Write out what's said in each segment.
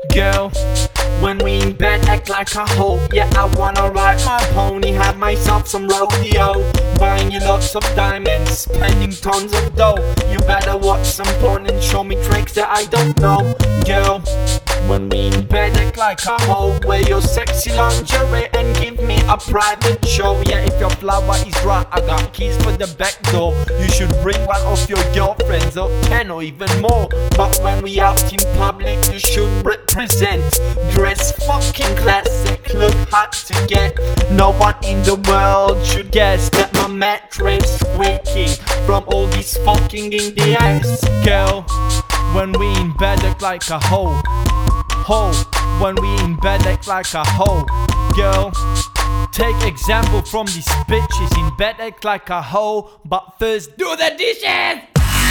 Girl, when we in bed act like a hoe. Yeah, I wanna ride my pony, have myself some rodeo, buying you lots of diamonds, spending tons of dough. You better watch some porn and show me tricks that I don't know. Girl, when we in bed act like a hoe, wear your sexy lingerie and give me a private show. Yeah, if your flower is dry, I got keys for the back door. You should bring one of your girlfriends, or 10 or even more. But when we out in public, you should represent. Dress fucking classic, look hot to get. No one in the world should guess that my mattress squeaking from all this fucking in the ass. Girl, when we in bed act like a hoe. When we in bed act like a hoe. Girl, take example from these bitches in bed act like a hoe. But first do the dishes.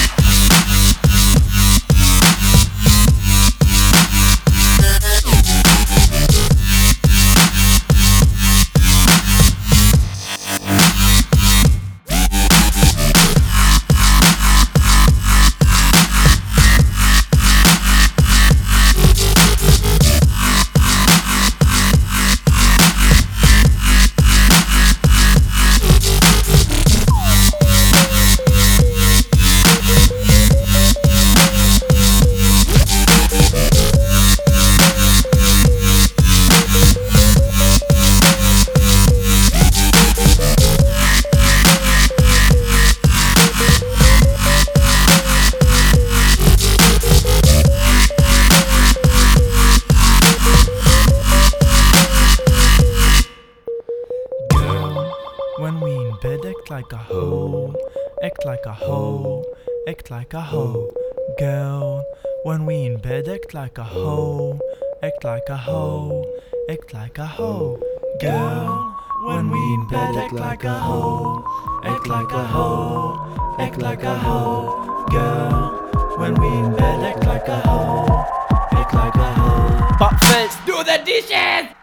When we in bed act like a hoe, act like a hoe, act like a hoe. Girl, when we in bed act like a hoe, act like a hoe, act like a hoe. Girl, when we in bed act like a hoe, act like a hoe, act like a hoe. Girl, when we in bed act like a hoe, act like a hoe. But first do the dishes.